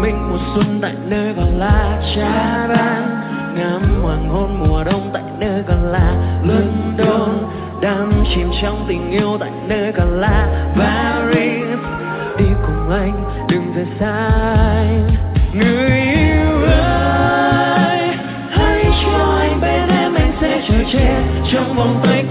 mình mùa xuân tại nơi còn là trái ban, ngắm hoàng hôn mùa đông tại nơi còn là London, đắm chìm trong tình yêu tại nơi còn là Paris. Đi cùng anh đừng rời xa anh, người yêu ơi, hãy cho anh bên em sẽ chờ che trong vòng tay